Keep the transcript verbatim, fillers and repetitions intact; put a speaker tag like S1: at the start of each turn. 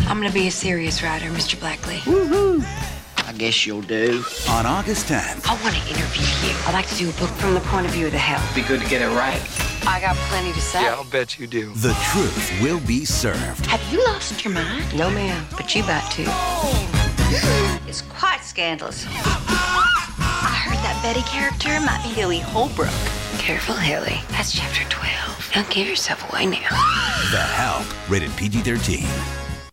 S1: I'm gonna be a serious writer, Mister Blackley.
S2: Woohoo! I guess you'll do.
S3: On August tenth.
S1: I want to interview you. I'd like to do a book from the point of view of the help.
S4: Be good to get it right.
S1: I got plenty to say.
S4: Yeah, I'll bet you do.
S3: The truth will be served.
S1: Have you lost your mind? No, ma'am, but you about to.
S5: It's quite scandalous. I heard that Betty character might be Hilly Holbrook.
S1: Careful, Hilly. That's chapter twelve. Don't give yourself away now.
S3: The Help, rated P G thirteen.